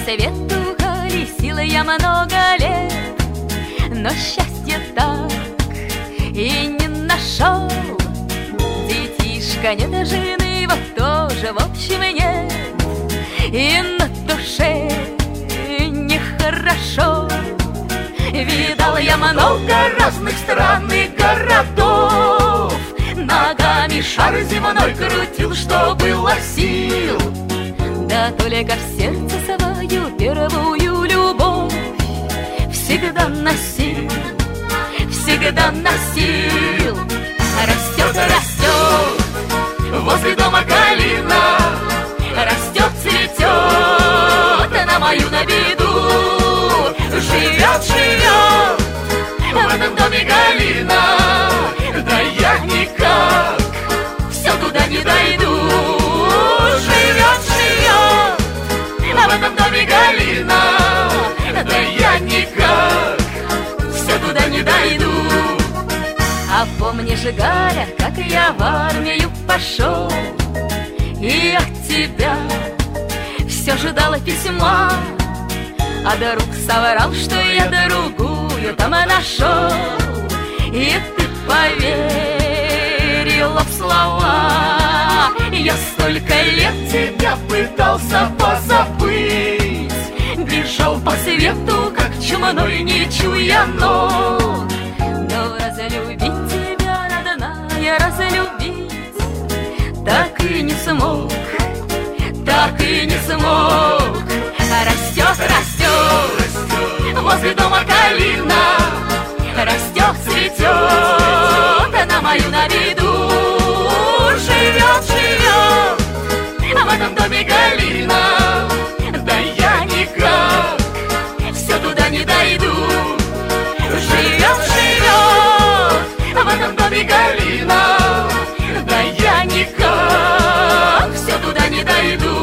свету колесила я много лет, но счастье так и не нашел. Детишка не до жены, вот тоже в общем нет, и на душе нехорошо. Видала я много разных стран и городов, ногами шар земной крутил, что было сил. Да только в сердце свою первую любовь всегда носил, всегда носил. Растет, растет возле дома калина, растет, цветет на мою на беду. Живет, живет в этом доме галина, да я никак все туда не дойду. Живет, живет в этом доме галина, да я никак все туда не дойду. А помнишь, Галя, как я в армию пошел, и от тебя все ждала письма, а друг соврал, что я другую там нашел, и ты поверила в слова. Я столько лет тебя пытался позабыть, бежал по свету, как чумной, не чуя ног. Но разлюбить тебя, родная, разлюбить так и не смог, так и не смог. Растет, растет возле дома калина, растет, цветет на мою на виду. Живет, живет в этом доме галина, да я никак все туда не дойду. Живет, живет в этом доме галина, да я никак все туда не дойду.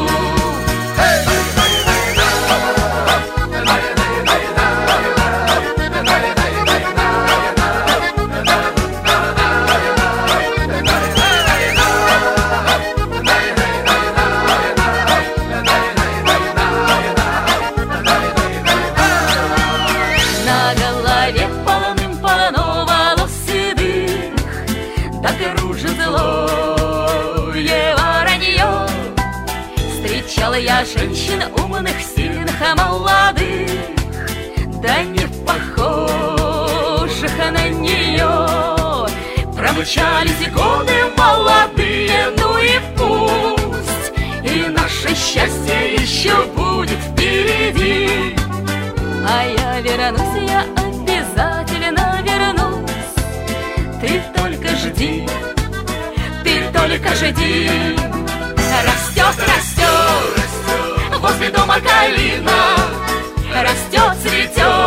Я женщин умных, сильных, молодых, да не похожих на нее. Промчались годы молодые, ну и пусть, и наше счастье еще будет впереди. А я вернусь, я обязательно вернусь. Ты только жди, ты только жди. Растет, растет возле дома калина, растет, цветет